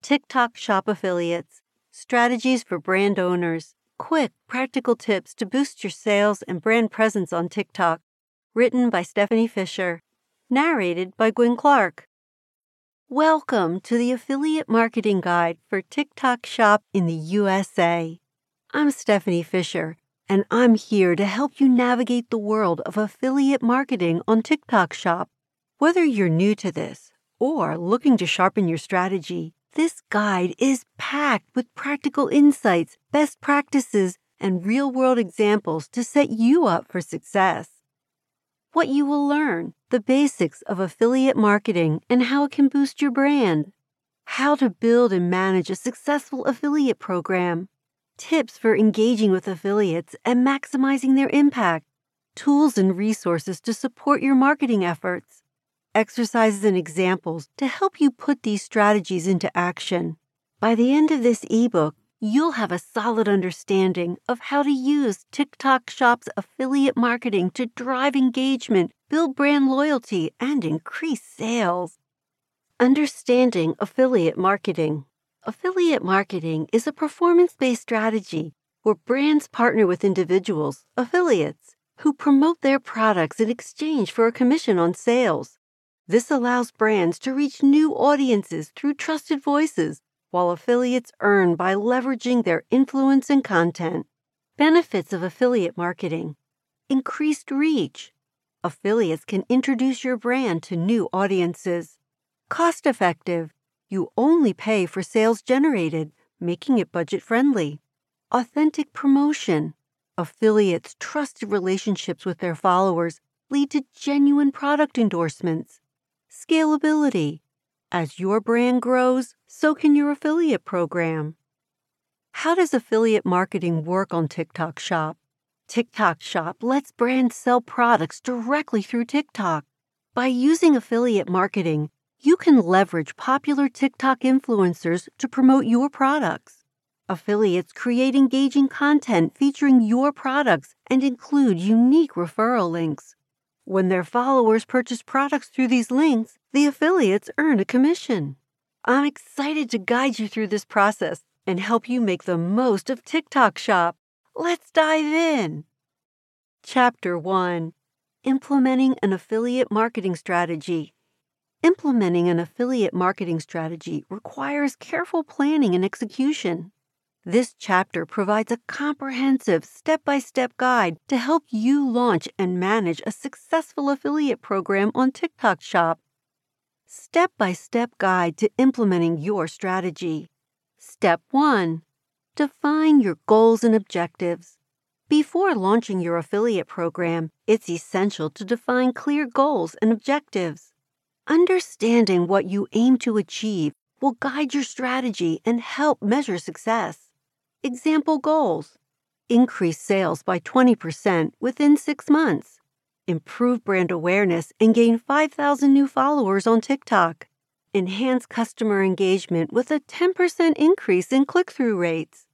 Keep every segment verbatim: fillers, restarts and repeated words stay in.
TikTok Shop Affiliates, Strategies for Brand Owners, Quick, Practical Tips to Boost Your Sales and Brand Presence on TikTok, written by Stephanie Fisher, narrated by Gwen Clark. Welcome to the Affiliate Marketing Guide for TikTok Shop in the U S A. I'm Stephanie Fisher, and I'm here to help you navigate the world of affiliate marketing on TikTok Shop. Whether you're new to this or looking to sharpen your strategy, this guide is packed with practical insights, best practices, and real-world examples to set you up for success. What you will learn: the basics of affiliate marketing and how it can boost your brand, how to build and manage a successful affiliate program, tips for engaging with affiliates and maximizing their impact, tools and resources to support your marketing efforts, exercises and examples to help you put these strategies into action. By the end of this ebook, you'll have a solid understanding of how to use TikTok Shop's affiliate marketing to drive engagement, build brand loyalty, and increase sales. Understanding affiliate marketing. Affiliate marketing is a performance-based strategy where brands partner with individuals, affiliates, who promote their products in exchange for a commission on sales. This allows brands to reach new audiences through trusted voices, while affiliates earn by leveraging their influence and content. Benefits of affiliate marketing: increased reach. Affiliates can introduce your brand to new audiences. Cost-effective. You only pay for sales generated, making it budget-friendly. Authentic promotion. Affiliates' trusted relationships with their followers lead to genuine product endorsements. Scalability. As your brand grows, so can your affiliate program. How does affiliate marketing work on TikTok Shop? TikTok Shop lets brands sell products directly through TikTok. By using affiliate marketing, you can leverage popular TikTok influencers to promote your products. Affiliates create engaging content featuring your products and include unique referral links. When their followers purchase products through these links, the affiliates earn a commission. I'm excited to guide you through this process and help you make the most of TikTok Shop. Let's dive in. Chapter one. Implementing an Affiliate Marketing Strategy. Implementing an affiliate marketing strategy requires careful planning and execution. This chapter provides a comprehensive step-by-step guide to help you launch and manage a successful affiliate program on TikTok Shop. Step-by-step guide to implementing your strategy. Step one. Define your goals and objectives. Before launching your affiliate program, it's essential to define clear goals and objectives. Understanding what you aim to achieve will guide your strategy and help measure success. Example goals: increase sales by twenty percent within six months, improve brand awareness and gain five thousand new followers on TikTok, enhance customer engagement with a ten percent increase in click-through rates.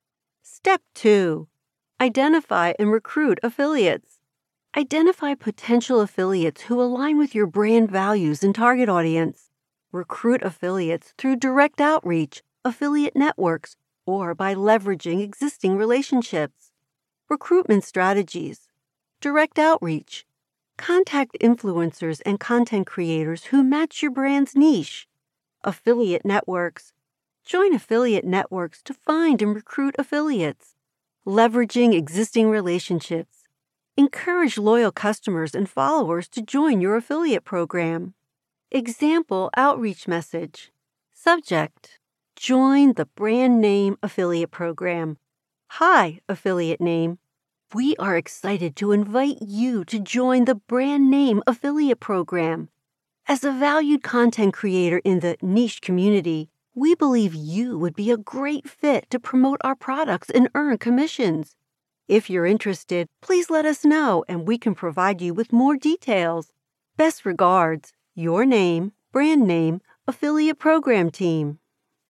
Step two. Identify and recruit affiliates. Identify potential affiliates who align with your brand values and target audience. Recruit affiliates through direct outreach, affiliate networks, or by leveraging existing relationships. Recruitment strategies. Direct outreach. Contact influencers and content creators who match your brand's niche. Affiliate networks. Join affiliate networks to find and recruit affiliates. Leveraging existing relationships. Encourage loyal customers and followers to join your affiliate program. Example outreach message. Subject: join the brand name affiliate program. Hi, affiliate name. We are excited to invite you to join the brand name affiliate program. As a valued content creator in the niche community, we believe you would be a great fit to promote our products and earn commissions. If you're interested, please let us know and we can provide you with more details. Best regards, your name, brand name, affiliate program team.